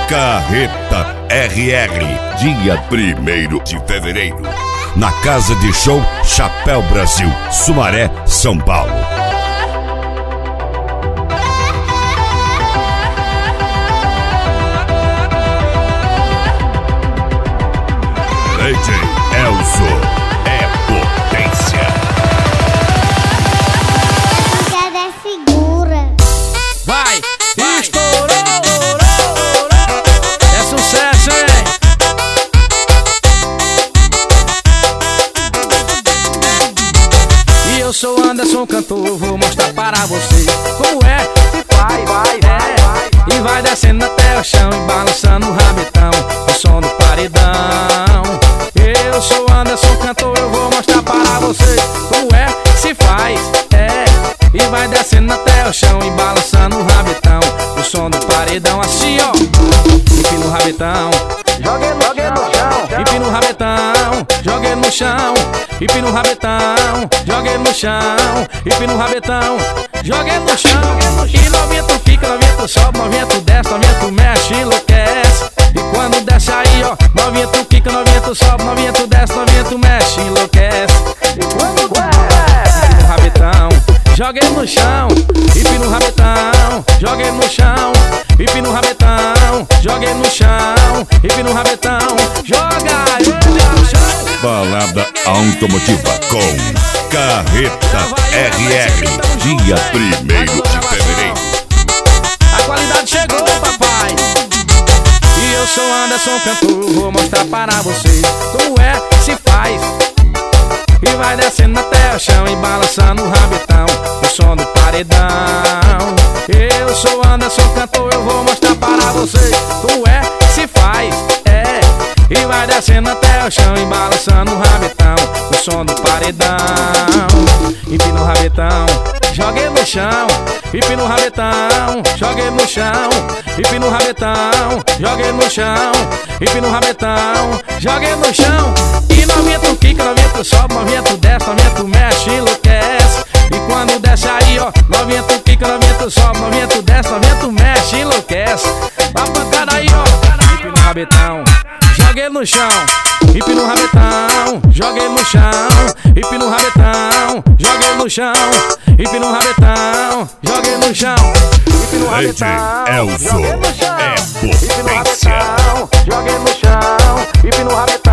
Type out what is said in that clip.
Carreta RR, dia 1º de fevereiro, na Casa de Show Chapéu Brasil, Sumaré, São Paulo. DJ Elzo é potência. Ela é segura. Vai, estourou, é sucesso, hein? E eu sou Anderson, cantor, vou mostrar para você como é que faz, e vai descendo até o chão e balançando o rabetão, o som do paredão. Eu sou Anderson, cantor, eu vou mostrar para você como é que se faz, e vai descendo até o chão e balançando o rabetão, o som do paredão, assim ó. Empina o rabetão, joga no chão. Empina o rabetão, joga no chão. Empina o rabetão, joga no chão. Empina o rabetão, joga no chão. E novinha tu fica, novinha tu sobe, novinha tu desce, novinha tu mexe, enlouquece. E quando desce aí ó, novinha tu fica, novinha tu sobe, novinha tu desce, novinha tu mexe, enlouquece. E quando desce, empina o rabetão, joga ele no chão, empina o rabetão, joga ele no chão, empina o rabetão, joga ele no chão, empina o rabetão, joga ele no chão. Balada automotiva com Carreta RR, dia 1º de fevereiro. A qualidade chegou, papai. E eu sou Anderson, cantor, vou mostrar para você como é que se faz. E vai descendo até o chão e balançando o rabetão, o som do paredão. Eu sou Anderson, cantor, eu vou mostrar para você como é que se faz, e vai descendo até o chão e balançando o rabetão, o som do paredão. Empina o rabetão, joga ele no chão. Empina o rabetão, joga ele no chão. Empina o rabetão, joga ele no chão. Empina o rabetão, joga ele no chão. E novinha tu fica, novinha tu sobe, novinha tu desce, novinha tu mexe, enlouquece. E quando desce aí ó, novinha tu fica, novinha tu sobe, novinha tu desce, novinha tu mexe, enlouquece. Vai pancada aí ó, empina o rabetão, joga ele no chão. Empina o rabetão, joga ele no chão. Empina o rabetão, joga ele no chão. Empina o rabetão, joga ele no chão. Empina o rabetão, Elzo joga ele no chão. é Empina o potência. rabetão, joga ele no chão. Empina o rabetão.